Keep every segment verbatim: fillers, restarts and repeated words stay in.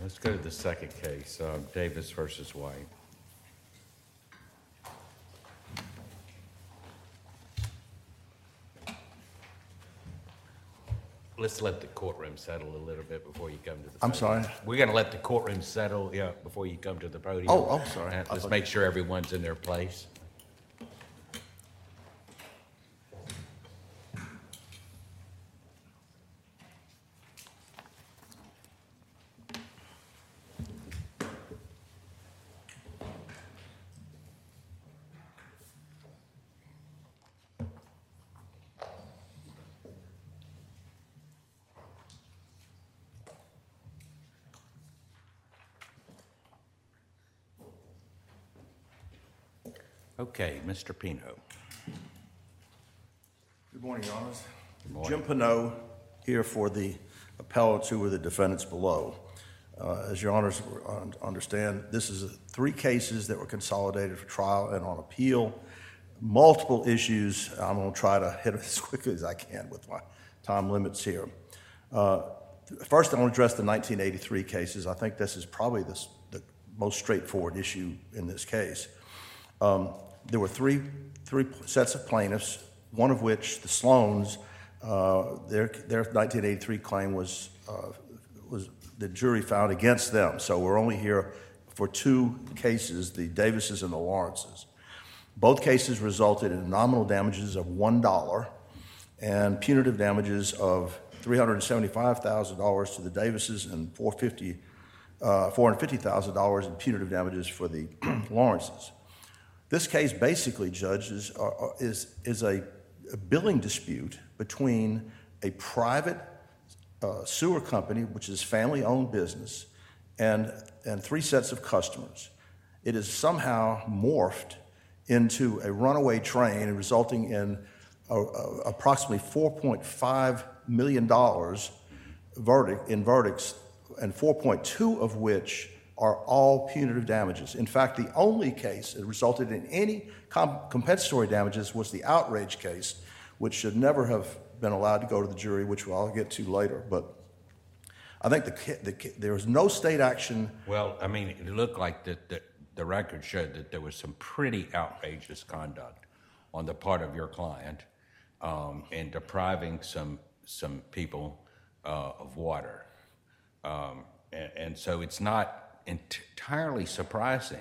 Let's go to the second case, um, Davis versus White. Let's let the courtroom settle a little bit before you come to the podium. I'm sorry? We're going to let the courtroom settle, yeah, before you come to the podium. Oh, I'm sorry. And I let's thought- make sure everyone's in their place. Okay, Mister Pino. Good morning, Your Honors. Good morning. Jim Pinot here for the appellants who were the defendants below. Uh, as Your Honors understand, this is three cases that were consolidated for trial and on appeal. Multiple issues. I'm going to try to hit it as quickly as I can with my time limits here. Uh, first, I want to address the nineteen eighty-three cases. I think this is probably the, the most straightforward issue in this case. Um, there were three three sets of plaintiffs, one of which, the Sloans, uh, their their nineteen eighty-three claim was uh, was the jury found against them. So we're only here for two cases, the Davises and the Lawrences. Both cases resulted in nominal damages of one dollar and punitive damages of three hundred seventy-five thousand dollars to the Davises and four hundred fifty thousand dollars in punitive damages for the Lawrences. This case basically, Judge, is, uh, is, is a, a billing dispute between a private uh, sewer company, which is family-owned business, and, and three sets of customers. It is somehow morphed into a runaway train, resulting in a, a, approximately four point five million dollars verdict, in verdicts, and four point two of which are all punitive damages. In fact, the only case that resulted in any comp- compensatory damages was the outrage case, which should never have been allowed to go to the jury, which I'll get to later. But I think the, the, there was no state action. Well, I mean, it looked like the, the, the record showed that there was some pretty outrageous conduct on the part of your client um, in depriving some, some people uh, of water. Um, and, and so it's not entirely surprising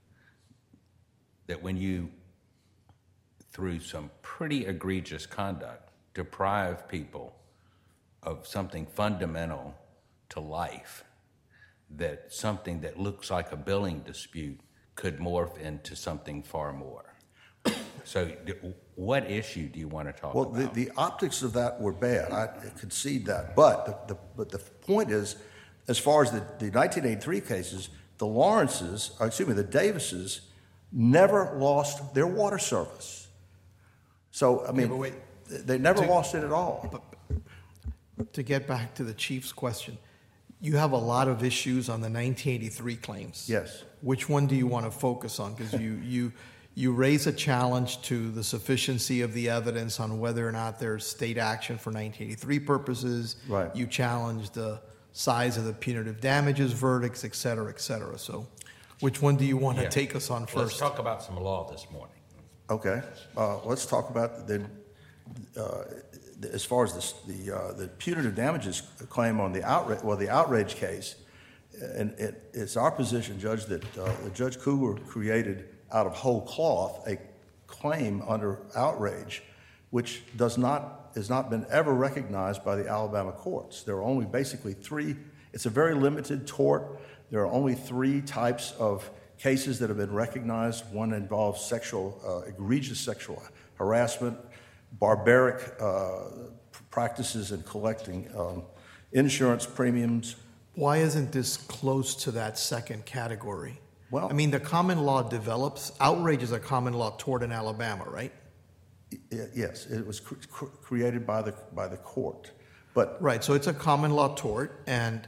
that when you, through some pretty egregious conduct, deprive people of something fundamental to life, that something that looks like a billing dispute could morph into something far more. So what issue do you want to talk well, about? Well, the, the optics of that were bad. I concede that. But the, the, but the point is, as far as the, the nineteen eighty-three cases, the Lawrences, or excuse me, the Davises, never lost their water service. So, I mean, okay, wait, they never to, lost it at all. But to get back to the Chief's question, you have a lot of issues on the nineteen eighty-three claims. Yes. Which one do you want to focus on? Because you, you, you raise a challenge to the sufficiency of the evidence on whether or not there's state action for nineteen eighty-three purposes. Right. You challenge the size of the punitive damages verdicts, et cetera, et cetera. So which one do you want Yeah. to take us on first? Let's talk about some law this morning. Okay. Uh, let's talk about the, uh, as far as this, the uh, the punitive damages claim on the outrage, well, the outrage case, and it, it's our position, Judge, that uh, Judge Cougar created out of whole cloth a claim under outrage, which does not has not been ever recognized by the Alabama courts. There are only basically three. It's a very limited tort. There are only three types of cases that have been recognized. One involves sexual, uh, egregious sexual harassment, barbaric uh, practices in collecting um, insurance premiums. Why isn't this close to that second category? Well, I mean, the common law develops. Outrage is a common law tort in Alabama, right? Yes, it was cr- cr- created by the by the court, but right. So it's a common law tort, and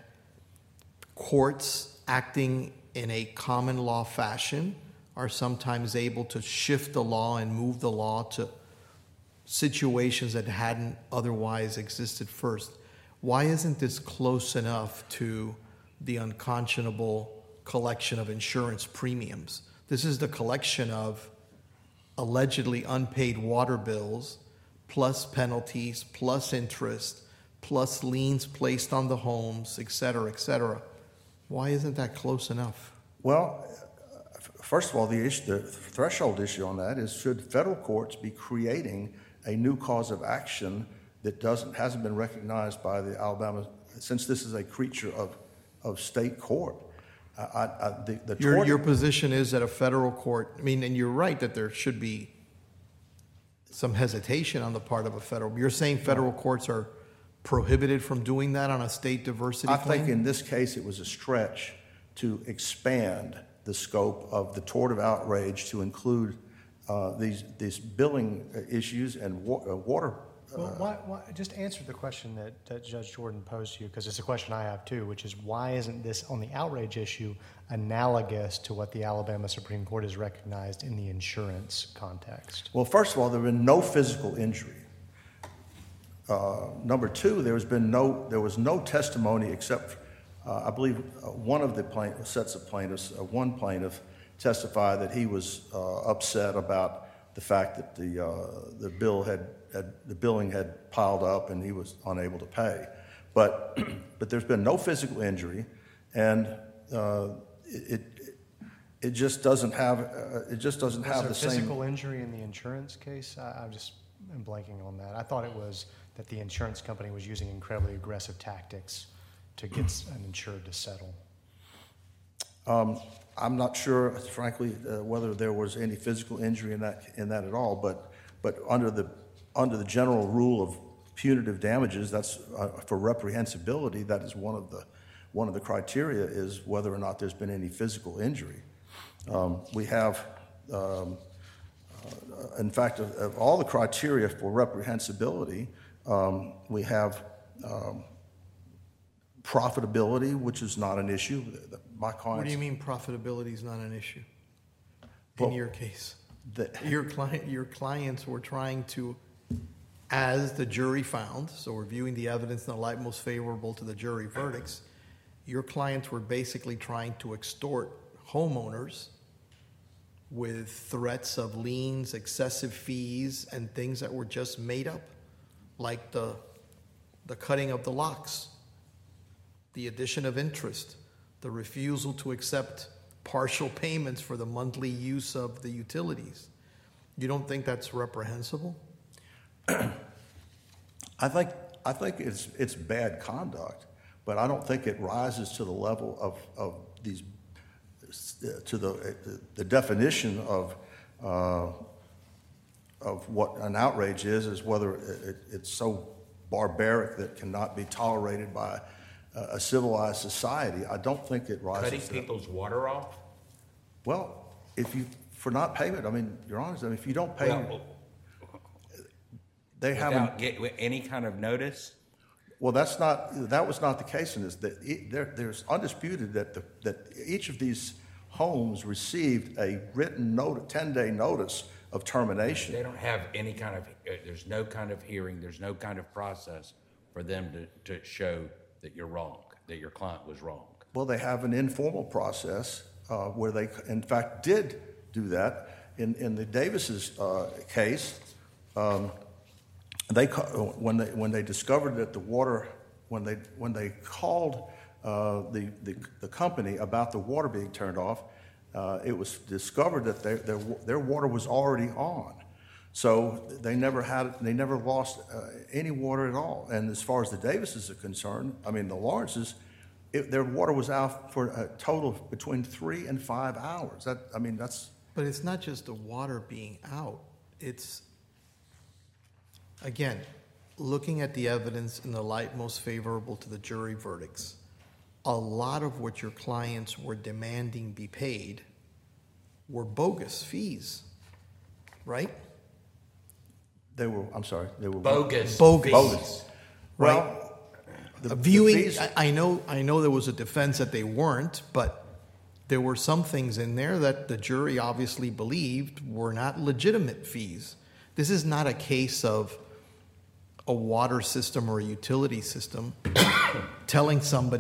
courts acting in a common law fashion are sometimes able to shift the law and move the law to situations that hadn't otherwise existed first. Why isn't this close enough to the unconscionable collection of insurance premiums. This is the collection of allegedly unpaid water bills, plus penalties, plus interest, plus liens placed on the homes, et cetera, et cetera. Why isn't that close enough? Well, first of all, the issue, the threshold issue on that is, should federal courts be creating a new cause of action that doesn't hasn't been recognized by the Alabama, since this is a creature of of state court? I, I, the, the Your, tort- your position is that a federal court, I mean, and you're right that there should be some hesitation on the part of a federal. You're saying federal courts are prohibited from doing that on a state diversity I claim? think in this case it was a stretch to expand the scope of the tort of outrage to include uh, these these billing issues and wa- uh, water. Well, why, why, just answer the question that, that Judge Jordan posed to you, because it's a question I have too, which is, why isn't this on the outrage issue analogous to what the Alabama Supreme Court has recognized in the insurance context? Well, first of all, there has been no physical injury. Uh, number two, there has been no there was no testimony except, uh, I believe, uh, one of the plaintiff, sets of plaintiffs, uh, one plaintiff testified that he was uh, upset about the fact that the uh, the bill had, had the billing had piled up and he was unable to pay. But but there's been no physical injury, and uh, it, it it just doesn't have uh, it just doesn't Was have there the same. physical injury in the insurance case? I, I just am blanking on that. I thought it was that the insurance company was using incredibly aggressive tactics to get an insured to settle. Um, I'm not sure, frankly, uh, whether there was any physical injury in that in that at all. But but under the under the general rule of punitive damages, that's uh, for reprehensibility. That is one of the one of the criteria is whether or not there's been any physical injury. Um, we have, um, uh, in fact, of, of all the criteria for reprehensibility, um, we have. Um, Profitability, which is not an issue. My clients. What do you mean profitability is not an issue in Well, your case? The, Your client, your clients were trying to, as the jury found, so we're viewing the evidence in the light most favorable to the jury verdicts, your clients were basically trying to extort homeowners with threats of liens, excessive fees, and things that were just made up, like the, the cutting of the locks, the addition of interest, the refusal to accept partial payments for the monthly use of the utilities. You don't think that's reprehensible? I think I think it's it's bad conduct, but I don't think it rises to the level of of these to the the definition of uh, of what an outrage is is whether it, it's so barbaric that cannot be tolerated by a civilized society. I don't think it rises Cutting to that. people's water off? Well, if you, for not payment, I mean, Your Honor, I mean, if you don't pay, Well, they haven't, without get, with any kind of notice? well, that's not, that was not the case in this. That it- there, there's undisputed that the, that each of these homes received a written note, ten-day notice of termination. They don't have any kind of, uh, there's no kind of hearing, there's no kind of process for them to, to show that you're wrong, that your client was wrong. Well, they have an informal process uh, where they, in fact, did do that. In in the Davis's uh, case, um, they ca- when they when they discovered that the water when they when they called uh, the, the the company about the water being turned off, uh, it was discovered that their their their water was already on. So they never had, they never lost uh, any water at all. And as far as the Davises are concerned, I mean, the Lawrences, it, their water was out for a total of between three and five hours. That, I mean, that's. But it's not just the water being out. It's, again, looking at the evidence in the light most favorable to the jury verdicts, a lot of what your clients were demanding be paid were bogus fees, right? They were, I'm sorry, they were. Bogus. Bogus. Bogus. Right. Well, the, Uh, Viewing, the fees- I, I know, I know there was a defense that they weren't, but there were some things in there that the jury obviously believed were not legitimate fees. This is not a case of a water system or a utility system telling somebody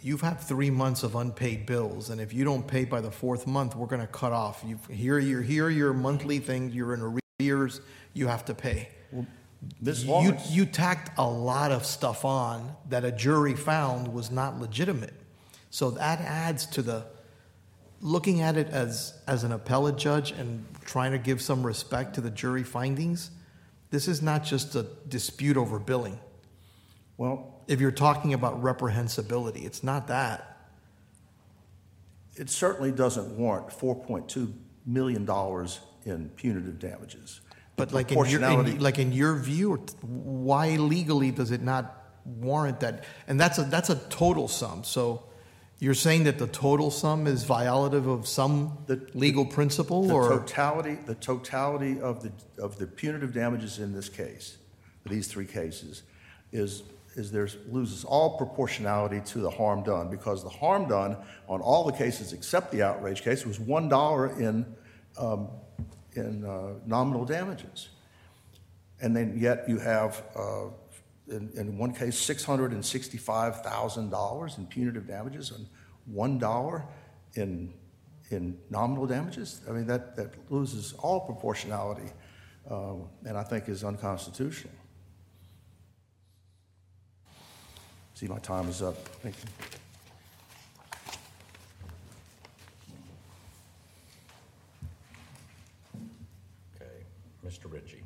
you've had three months of unpaid bills, and if you don't pay by the fourth month, we're going to cut off. You here, you're here, your monthly thing, you're in arrears, you have to pay. Miz You, Lawrence, you tacked a lot of stuff on that a jury found was not legitimate. So that adds to the, looking at it as, as an appellate judge and trying to give some respect to the jury findings, this is not just a dispute over billing. well, If you're talking about reprehensibility, it's not that. it certainly doesn't warrant four point two million dollars in punitive damages. But The like in, your, proportionality- in, like in your view, why legally does it not warrant that? And that's a, that's a total sum. So you're saying that the total sum is violative of some The- legal principle, The or totality, the totality of the, of the punitive damages in this case, these three cases, is, is there's, loses all proportionality to the harm done, because the harm done on all the cases except the outrage case was one dollar in, um, in uh, nominal damages. And then yet you have, uh, in, in one case, six hundred sixty-five thousand dollars in punitive damages and one dollar in, in nominal damages. I mean, that, that loses all proportionality, um, and I think is unconstitutional. See, my time is up. Thank you. Okay, Mister Ritchie.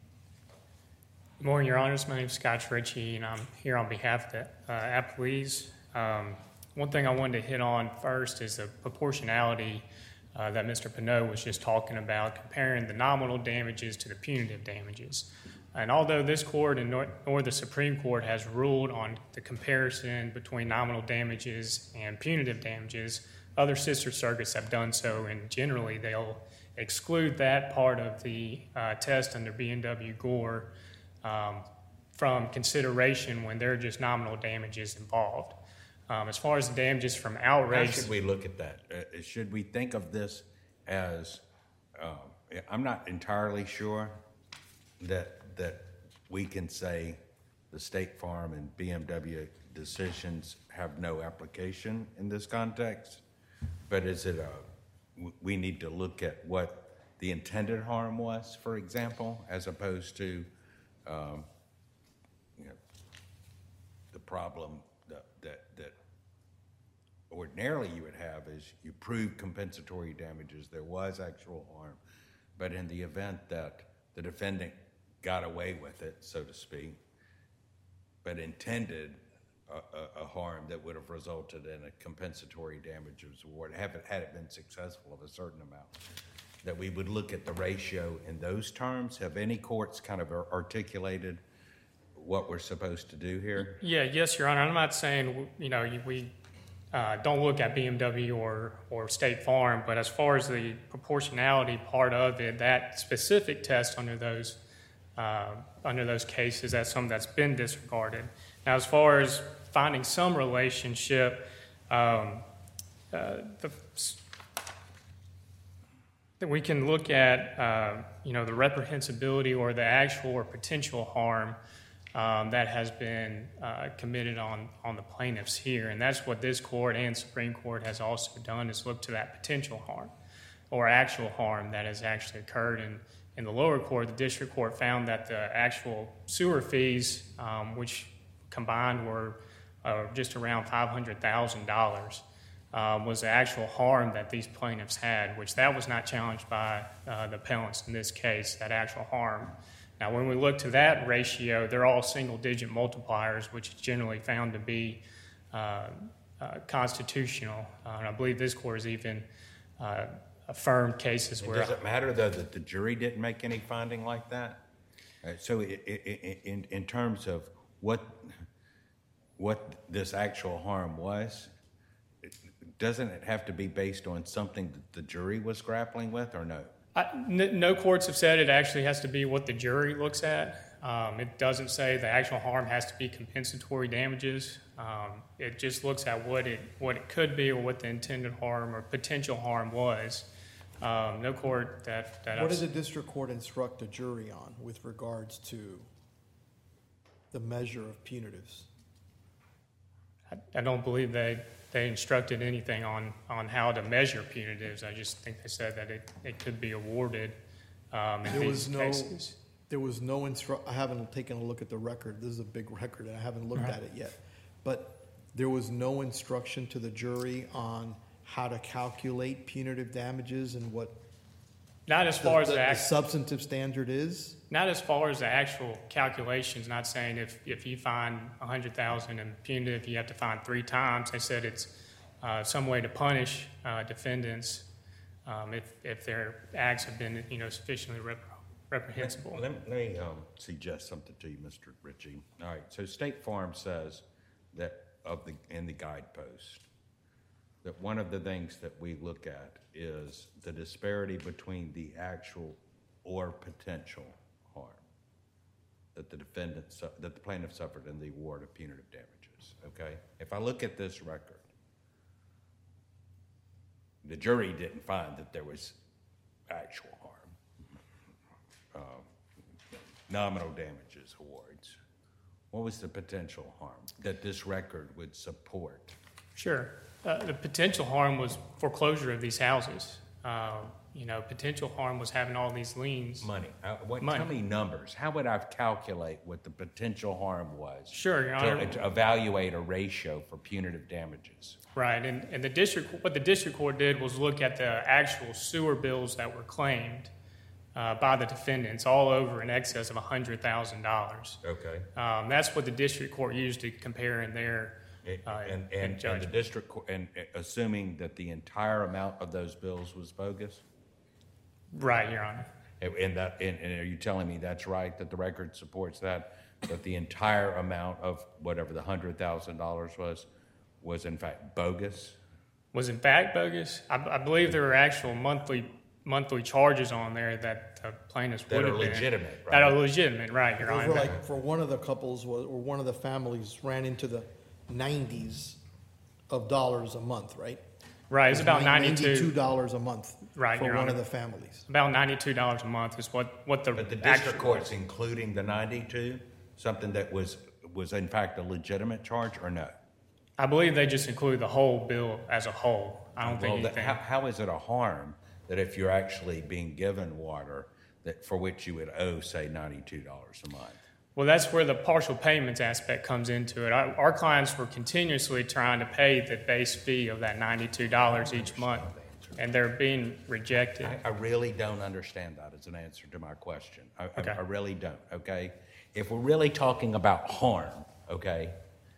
Good morning, Your Honors. My name is Scott Ritchie, and I'm here on behalf of the uh, appellees. Um, one thing I wanted to hit on first is the proportionality uh, that Mister Pinot was just talking about, comparing the nominal damages to the punitive damages. And although this court and nor, nor the Supreme Court has ruled on the comparison between nominal damages and punitive damages, other sister circuits have done so, and generally they'll exclude that part of the uh, test under B and W Gore um, from consideration when there are just nominal damages involved. Um, as far as the damages from How outrage, should we look at that? Uh, should we think of this as, um, I'm not entirely sure that that we can say the State Farm and B M W decisions have no application in this context, but is it a, we need to look at what the intended harm was, for example, as opposed to um, you know, the problem that, that, that ordinarily you would have is you prove compensatory damages, there was actual harm, but in the event that the defendant got away with it, so to speak, but intended a, a, a harm that would have resulted in a compensatory damages award, have it, had it been successful of a certain amount, that we would look at the ratio in those terms. Have any courts kind of articulated what we're supposed to do here? yeah, yes, Your Honor. I'm not saying, you know, you- we uh, don't look at B M W or, or State Farm, but as far as the proportionality part of it, that specific test under those uh, under those cases, that's something that's been disregarded. Now, as far as finding some relationship, um, uh, the, that we can look at, uh, you know, the reprehensibility or the actual or potential harm um, that has been uh, committed on, on the plaintiffs here. And that's what this court and Supreme Court has also done, is look to that potential harm or actual harm that has actually occurred. And in the lower court, the district court found that the actual sewer fees, um, which combined were uh, just around five hundred thousand dollars, uh, was the actual harm that these plaintiffs had, which that was not challenged by uh, the appellants in this case, that actual harm. Now, when we look to that ratio, they're all single-digit multipliers, which is generally found to be uh, uh, constitutional. Uh, and I believe this court has even uh, affirmed cases And where... does it matter, though, that the jury didn't make any finding like that? Uh, so i- i- i- in, in terms of what, what this actual harm was, it- doesn't it have to be based on something that the jury was grappling with, or no? I, n- no courts have said it actually has to be what the jury looks at. Um, it doesn't say the actual harm has to be compensatory damages. Um, it just looks at what it what it could be or what the intended harm or potential harm was. Um, no court that that what I've did the district court instruct the jury on with regards to the measure of punitives? I, I don't believe they they instructed anything on, on how to measure punitives. I just think they said that it, it could be awarded um, in There these was no, cases. there was no instru, I haven't taken a look at the record. This is a big record, and I haven't looked at it yet. But there was no instruction to the jury on how to calculate punitive damages and what Not as the, far as the- the, the act, substantive standard is? not as far as the actual calculations. Not saying if, if you find a hundred thousand in punitive, you have to find three times. They said it's uh, some way to punish uh, defendants um, if if their acts have been you know sufficiently rep- reprehensible. Let me, let me um, suggest something to you, Mister Ritchie. All right, so State Farm says that of the in the guidepost that one of the things that we look at is the disparity between the actual or potential harm that the defendant su- that the plaintiff suffered in the award of punitive damages. Okay, if I look at this record, the jury didn't find that there was actual harm. Uh, nominal damages awards. What was the potential harm that this record would support? Sure. Uh, the potential harm was foreclosure of these houses. Uh, you know, potential harm was having all these liens. Money. Uh, what, Money. Tell me numbers. How would I calculate what the potential harm was? Sure, Your to, Honor. to evaluate a ratio for punitive damages. Right, and, and the district, what the district court did was look at the actual sewer bills that were claimed uh, by the defendants, all over in excess of one hundred thousand dollars. Okay. Um, that's what the district court used to compare in their uh, and, in and, and the judgment. district, cour- and uh, assuming that the entire amount of those bills was bogus? Right, Your Honor. And, and that, and, and are you telling me that's right, that the record supports that, that the entire amount of whatever the hundred thousand dollars was, was in fact bogus? Was in fact bogus. I, I believe there were actual monthly monthly charges on there that the plaintiffs That would are have been legitimate, right? That are legitimate, right, Your Those Honor. were like, for one of the couples, wa- or one of the families ran into the nineties of dollars a month, right? Right, it's about Ninety-two ninety-two. dollars a month Right, for Your one Honor. of the families. About ninety-two dollars a month is what what the But the actual district court's including the ninety-two, something that was, was in fact a legitimate charge, or no? I believe they just include the whole bill as a whole. I don't think Well, that- anything. how, how is it a harm that if you're actually being given water, that for which you would owe, say, ninety-two dollars a month? Well, that's where the partial payments aspect comes into it. Our, our clients were continuously trying to pay the base fee of that ninety-two dollars each month, and they're being rejected. I, I really don't understand that as an answer to my question. I, I- Okay. I really don't, okay? If we're really talking about harm, okay,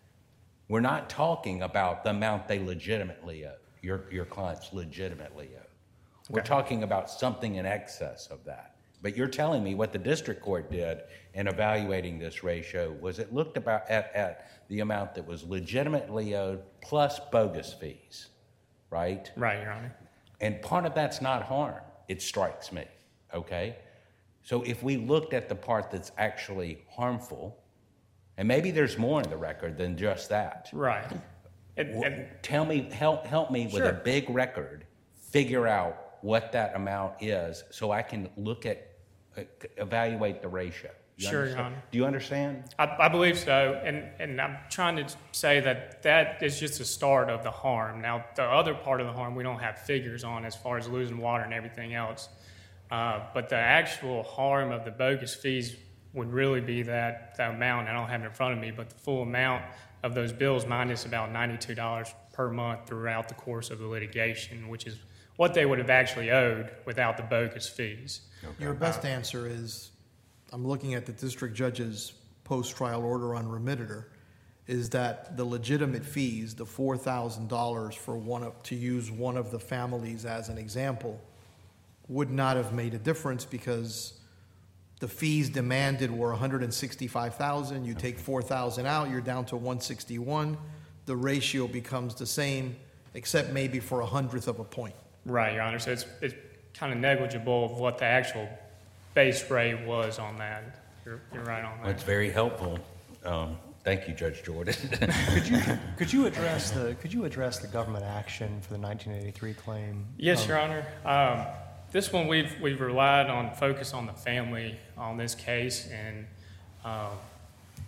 we're not talking about the amount they legitimately owe, your, your clients legitimately owe. We're Okay. talking about something in excess of that. But you're telling me what the district court did in evaluating this ratio was it looked about at, at the amount that was legitimately owed plus bogus fees, right? Right, Your Honor. And part of that's not harm, it strikes me, okay? So if we looked at the part that's actually harmful, and maybe there's more in the record than just that. Right. And, w- and Tell me, help, help me with a Sure. big record, figure out what that amount is so I can look at, uh, evaluate the ratio. You Sure, Your understand? Honor. Do you understand? I, I believe so, and, and I'm trying to say that that is just the start of the harm. Now, the other part of the harm we don't have figures on as far as losing water and everything else, uh, but the actual harm of the bogus fees would really be that, that amount. I don't have it in front of me, but the full amount of those bills minus about ninety-two dollars per month throughout the course of the litigation, which is what they would have actually owed without the bogus fees. Your best answer is, I'm looking at the district judge's post-trial order on remitter, is that the legitimate fees, the four thousand dollars for one of, to use one of the families as an example, would not have made a difference because the fees demanded were one hundred sixty-five thousand dollars. You take four thousand dollars out, you're down to one hundred sixty-one. The ratio becomes the same, except maybe for a hundredth of a point. Right, Your Honor. So it's, it's kind of negligible of what the actual base rate was on that. You're, you're right on Well, it's that. very helpful. Um, Thank you, Judge Jordan. Could you, could you address the, could you address the government action for the nineteen eighty-three claim? Yes, Um, Your Honor. Um, this one, we've, we've relied on focus on the family on this case, and um,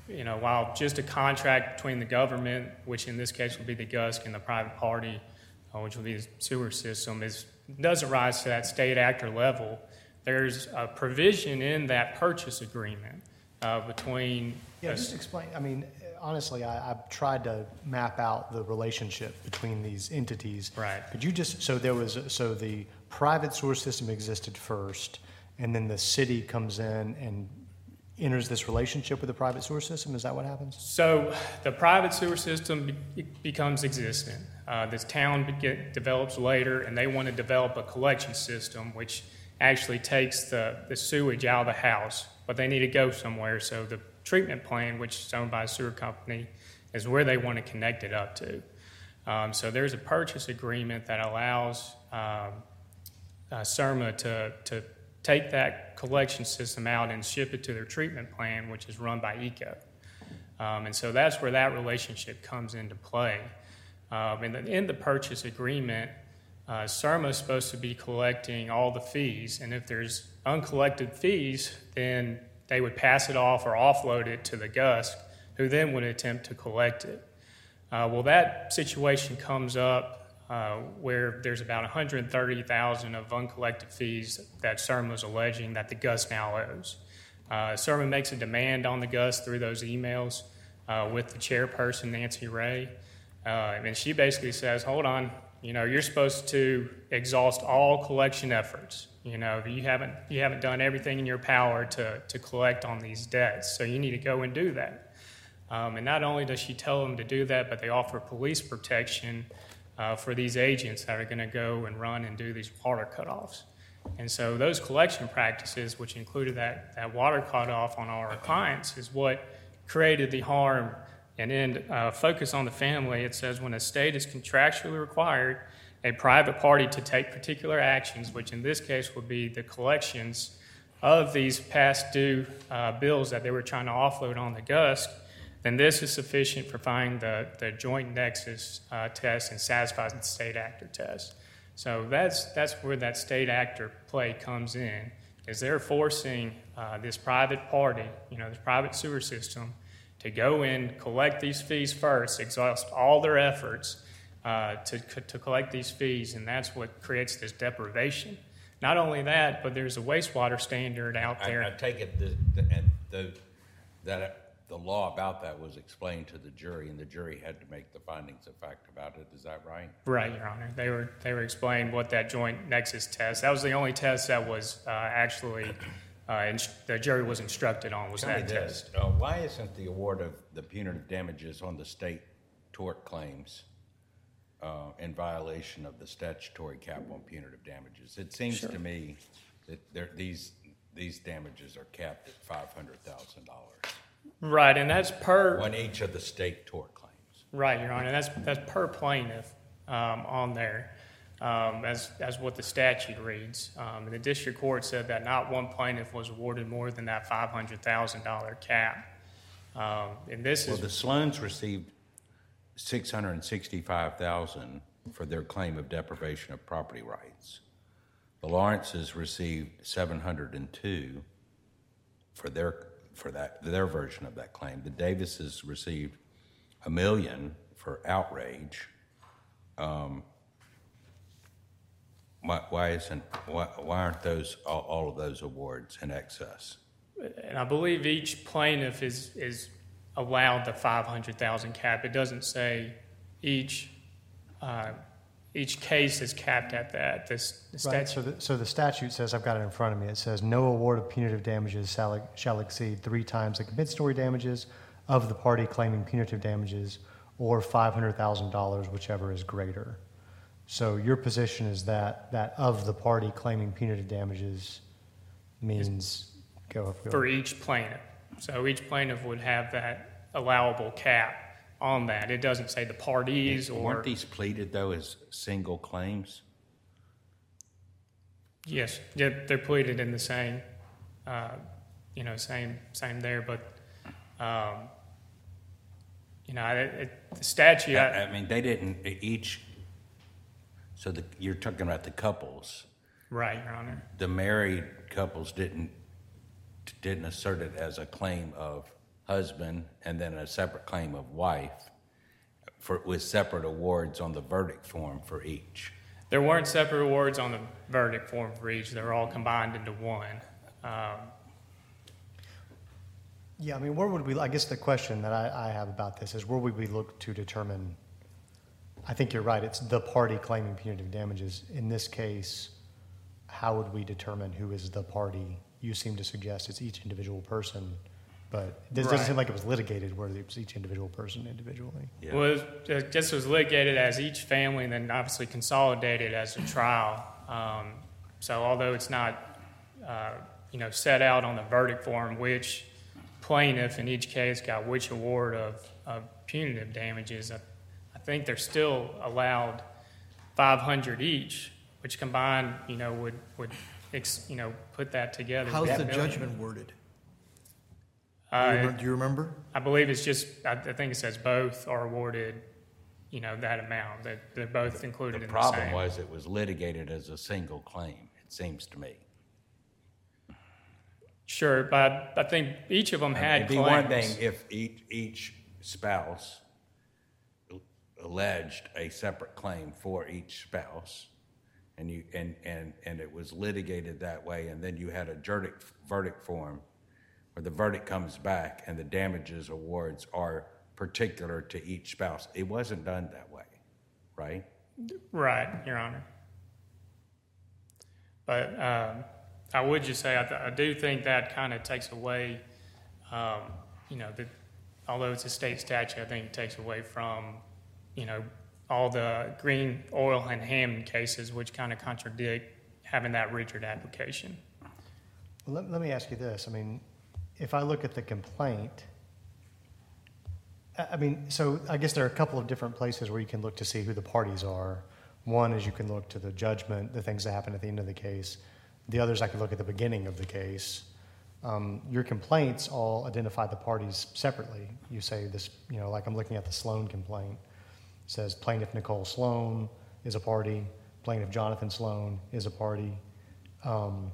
you know, while just a contract between the government, which in this case would be the G U S C, and the private party, uh, which would be the sewer system, is doesn't rise to that state actor level, there's a provision in that purchase agreement uh, between. Yeah, just explain, I mean, honestly, I, I've tried to map out the relationship between these entities. Right. Could you just, so there was, so the private sewer system existed first, and then the city comes in and enters this relationship with the private sewer system? Is that what happens? So the private sewer system be- becomes existent. Uh, this town be- get, develops later, and they want to develop a collection system which actually takes the, the sewage out of the house, but they need to go somewhere. So the treatment plant, which is owned by a sewer company, is where they want to connect it up to. Um, so there's a purchase agreement that allows um, uh, CERMA to, to take that collection system out and ship it to their treatment plant, which is run by ECO. Um, and so that's where that relationship comes into play. Um, and then in the purchase agreement, uh, CERMA is supposed to be collecting all the fees, and if there's uncollected fees, then they would pass it off or offload it to the G U S C, who then would attempt to collect it. Uh, well, that situation comes up uh, where there's about one hundred thirty thousand dollars of uncollected fees that CERMA is alleging that the G U S C now owes. Uh, CERMA makes a demand on the G U S C through those emails uh, with the chairperson, Nancy Ray, uh, and she basically says, hold on, you know, you're supposed to exhaust all collection efforts. You know, you haven't you haven't done everything in your power to, to collect on these debts, so you need to go and do that. Um, and not only does she tell them to do that, but they offer police protection uh, for these agents that are going to go and run and do these water cutoffs. And so those collection practices, which included that, that water cutoff on our clients, is what created the harm. And then uh, focus on the family, it says when a state is contractually required a private party to take particular actions, which in this case would be the collections of these past due uh, bills that they were trying to offload on the G U S C, then this is sufficient for finding the, the joint nexus uh, test and satisfies the state actor test. So that's that's where that state actor play comes in, is they're forcing uh, this private party, you know, this private sewer system, to go in, collect these fees first, exhaust all their efforts uh, to, to collect these fees, and that's what creates this deprivation. Not only that, but there's a wastewater standard out there. I, I take it the, the, and the, that the law about that was explained to the jury, and the jury had to make the findings of fact about it. Is that right? Right, Your Honor. They were they were explained what that joint nexus test. That was the only test that was uh, actually uh, inst- the jury was instructed on was Tell me that this, test. uh, why isn't the award of the punitive damages on the state tort claims uh, in violation of the statutory cap on punitive damages? It seems to me that there, these these damages are capped at five hundred thousand dollars Right, and that's per on each of the state tort claims. right, Your Honor. That's that's per plaintiff um, on there. Um, as as what the statute reads. Um, and the district court said that not one plaintiff was awarded more than that five hundred thousand dollars cap. Um, and this Well, is the Sloans received six hundred sixty-five thousand dollars for their claim of deprivation of property rights. The Lawrences received seven hundred two dollars for their for that their version of that claim. The Davises received a million for outrage. Um, Why, why isn't why, why aren't those all, all of those awards in excess? and I believe each plaintiff is is allowed the five hundred thousand cap. It doesn't say each uh, each case is capped at that. This the Right, statute. so the, so the statute says, I've got it in front of me, it says, no award of punitive damages shall, shall exceed three times the compensatory damages of the party claiming punitive damages or five hundred thousand dollars, whichever is greater. So your position is that, that of the party claiming punitive damages means, go, go. for each plaintiff. So each plaintiff would have that allowable cap on that. It doesn't say the parties or. Weren't these pleaded though as single claims? Yes, yeah, they're pleaded in the same, uh, you know, same same there, but, um, you know, it, it, the statute. I, I mean, they didn't each. So the, you're talking about the couples. Right, Your Honor. The married couples didn't didn't assert it as a claim of husband and then a separate claim of wife for, with separate awards on the verdict form for each. There weren't separate awards on the verdict form for each. They were all combined into one. Um, Yeah, I mean, where would we, I guess the question that I, I have about this is where would we look to determine, I think you're right, it's the party claiming punitive damages. In this case, how would we determine who is the party? You seem to suggest it's each individual person, but it doesn't Right. seem like it was litigated where it was each individual person individually. Yeah. Well, it just was litigated as each family and then obviously consolidated as a trial. Um, so although it's not, uh, you know, set out on the verdict form which plaintiff in each case got which award of, of punitive damages, I, I think they're still allowed five hundred each, which combined, you know, would, would ex, you know, put that together. How's That the million. judgment worded? Do you Uh, remember- do you remember? I believe it's just, I, I think it says both are awarded, you know, that amount, that they're both included The in the problem same. was it was litigated as a single claim, it seems to me. Sure, but I think each of them had It'd be one claims. thing if each, each spouse alleged a separate claim for each spouse, and you, and, and, and it was litigated that way, and then you had a verdict, verdict form where the verdict comes back and the damages awards are particular to each spouse. It wasn't done that way, right? Right, Your Honor. But um, I would just say I, th- I do think that kind of takes away, um, you know, that although it's a state statute, I think it takes away from, you know, all the Green, Oil, and Hammond cases, which kind of contradict having that rigid application. Well, let, let me ask you this. I mean, if I look at the complaint, I I mean, so I guess there are a couple of different places where you can look to see who the parties are. One is you can look to the judgment, the things that happen at the end of the case. The others, I could look at the beginning of the case. Um, your complaints all identify the parties separately. You say this, you know, like I'm looking at the Sloan complaint. It says plaintiff Nicole Sloan is a party, plaintiff Jonathan Sloan is a party. Um,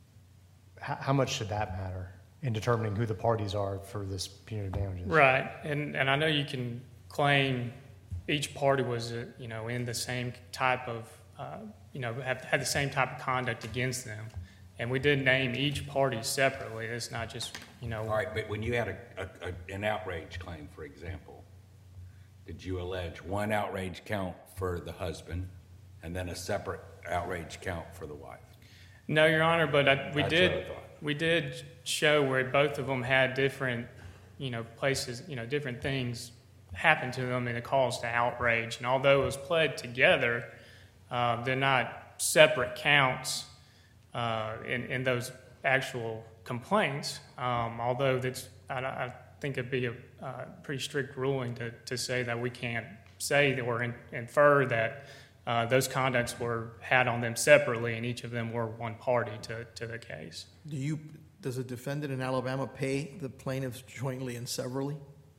how, how much should that matter in determining who the parties are for this punitive damages? Right, and and I know you can claim each party was, uh, you know, in the same type of, uh, you know, have, had the same type of conduct against them, and we did name each party separately. It's not just, you know. All right, but when you had a, a, a, an outrage claim, for example, did you allege one outrage count for the husband and then a separate outrage count for the wife? No, Your Honor, but I, we That's did what I thought. we did show where both of them had different, you know, places, you know, different things happen to them and it caused to outrage. And although it was pled together, uh, they're not separate counts uh, in in those actual complaints. Um, although that's, I, I think it'd be a uh, pretty strict ruling to to say that we can't say or in, infer that. Uh, those conducts were had on them separately, and each of them were one party to, to the case. Do you, does a defendant in Alabama pay the plaintiffs jointly and severally?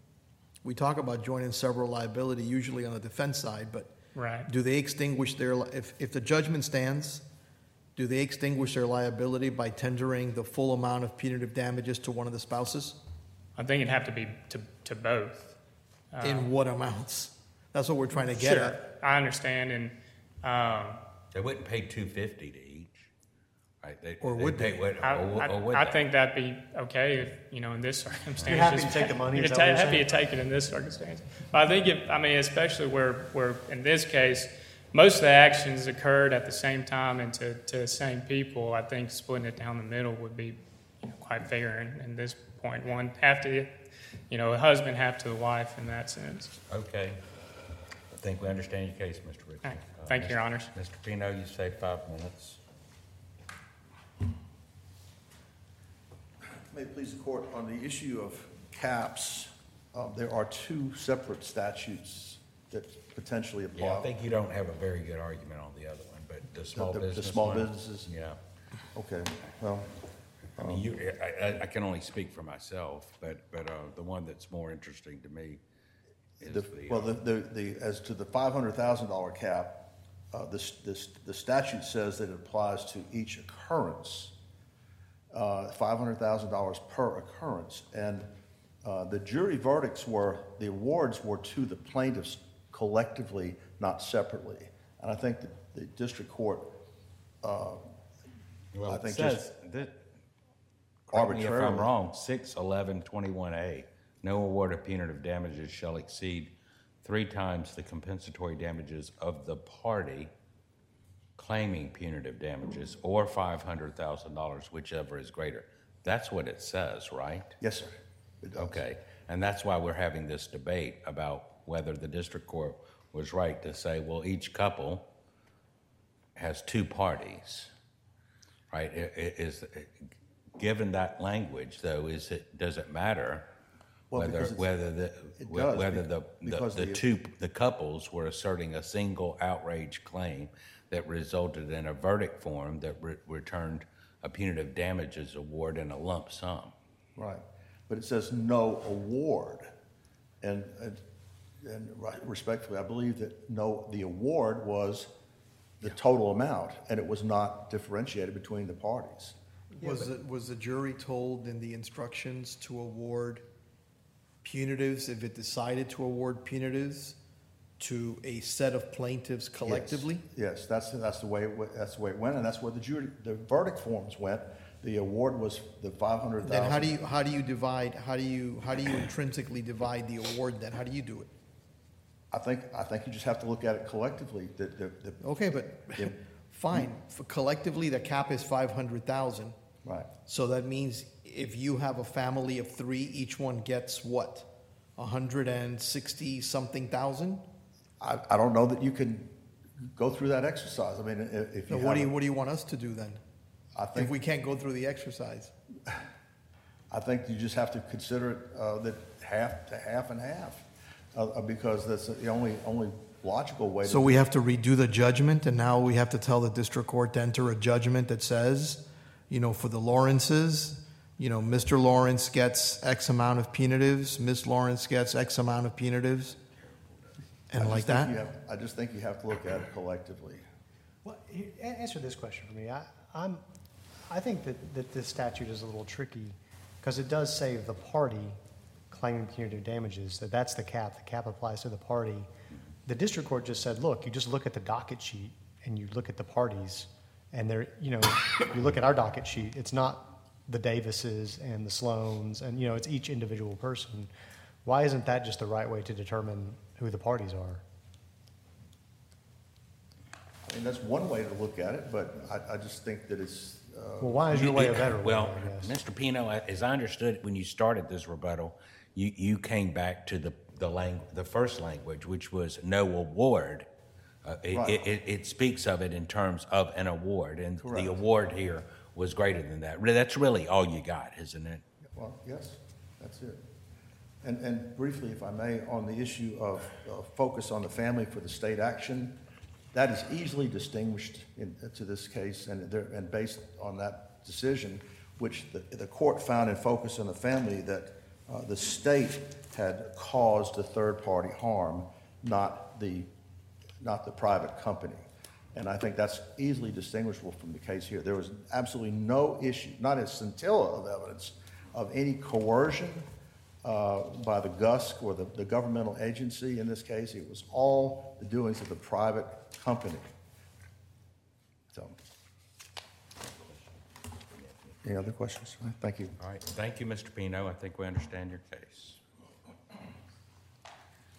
We talk about joint and several liability usually on the defense side, but Right. do they extinguish their, li- if, if the judgment stands, do they extinguish their liability by tendering the full amount of punitive damages to one of the spouses? I think it'd have to be to, to both. In what amounts? That's what we're trying to get Sure, at. I understand, and um, They wouldn't pay two fifty to each, right? They, Or they'd would pay they? what- I, or, would- or would I, I they? think that'd be okay if, you know, in this circumstance. You're happy just- to take the money, You're is that what you're happy saying? to take it in this circumstance. But I think, if, I mean, especially where, where in this case, most of the actions occurred at the same time and to, to the same people. I think splitting it down the middle would be, you know, quite fair in, in this point. One half to, you know, a husband, half to the wife in that sense. Okay. I think we understand your case, Mister Ritchie. All right. Thank you, Your Honors. Mister Pino, you say five minutes. May it please the court, on the issue of caps, um, there are two separate statutes that potentially apply. Yeah, I think you don't have a very good argument on the other one, but the small the- the business small one, businesses? Yeah. Okay, well, I mean, you, I, I- I can only speak for myself, but, but, uh, the one that's more interesting to me is the, the, well, uh, the, the, the, as to the five hundred thousand dollar cap, uh, this, this, the statute says that it applies to each occurrence, uh, five hundred thousand dollars per occurrence. And Uh, The jury verdicts were, the awards were to the plaintiffs collectively, not separately. And I think the, the district court, uh, Well, I it think says, just that, correct me if I'm arbitrarily. wrong, six eleven twenty-one A, no award of punitive damages shall exceed three times the compensatory damages of the party claiming punitive damages, or five hundred thousand dollars, whichever is greater. That's what it says, right? Yes, sir. It does. Okay, and that's why we're having this debate about whether the district court was right to say, well, each couple has two parties, right? I- I- Is, given that language, though, is it, does it matter Well, whether, because it's- whether the, it whe- does, whether be- the, the because the the- two, the couples were asserting a single outrage claim that resulted in a verdict form that re- returned a punitive damages award and a lump sum? Right, but it says no award. And, and, and right, respectfully, I believe that no, the award was the total amount, and it was not differentiated between the parties. Was it, was the jury told in the instructions to award punitives if it decided to award punitives to a set of plaintiffs collectively? Yes, yes, that's, that's the way, it went- that's the way it went, and that's where the jury, the verdict forms went. The award was the five hundred thousand. Then how do you, how do you divide, how do you, how do you intrinsically divide the award then? How do you do it? I think, I think you just have to look at it collectively, the, the, the, Okay, but, Yeah. fine, for collectively, the cap is five hundred thousand. right. So that means if you have a family of three, each one gets what? A hundred and sixty something thousand? I, I don't know that you can go through that exercise. I mean, if, if So you what do you, have, what do you want us to do then? I If think, we can't go through the exercise? I think you just have to consider it, uh, that half to half and half, uh, uh, because that's the only, only logical way to. So we have to redo the judgment, and now we have to tell the district court to enter a judgment that says, you know, for the Lawrences, you know, Mister Lawrence gets X amount of punitives, Miss Lawrence gets X amount of punitives, I and just like think that? you have- I just think you have to look at it collectively. Well, here, a- answer this question for me. I, I'm, I think that, that this statute is a little tricky because it does say the party claiming punitive damages, that that's the cap. The cap applies to the party. The district court just said, look, you just look at the docket sheet and you look at the parties and they're, you know, you look at our docket sheet, it's not the Davises and the Sloans and, you know, it's each individual person. Why isn't that just the right way to determine who the parties are? I mean, that's one way to look at it, but I, I just think that it's, uh, Well, why is your way a better way, Well, I guess? Mister Pino, as I understood it, when you started this rebuttal, you, you came back to the, the lang, the first language, which was no award. Uh, it, Right. it, it, it speaks of it in terms of an award, and Correct. the award here was greater than that. Re- That's really all you got, isn't it? well, yes, that's it. And, and briefly, if I may, on the issue of, uh focus on the family for the state action, that is easily distinguished in, to this case, and there, and based on that decision, which the, the court found in focus on the family, that uh, the state had caused the third-party harm, not the, not the private company. And I think that's easily distinguishable from the case here. There was absolutely no issue, not a scintilla of evidence of any coercion uh, by the G U S C or the, the governmental agency in this case. It was all the doings of the private company. So, any other questions? Thank you. All right, thank you, Mister Pino. I think we understand your case.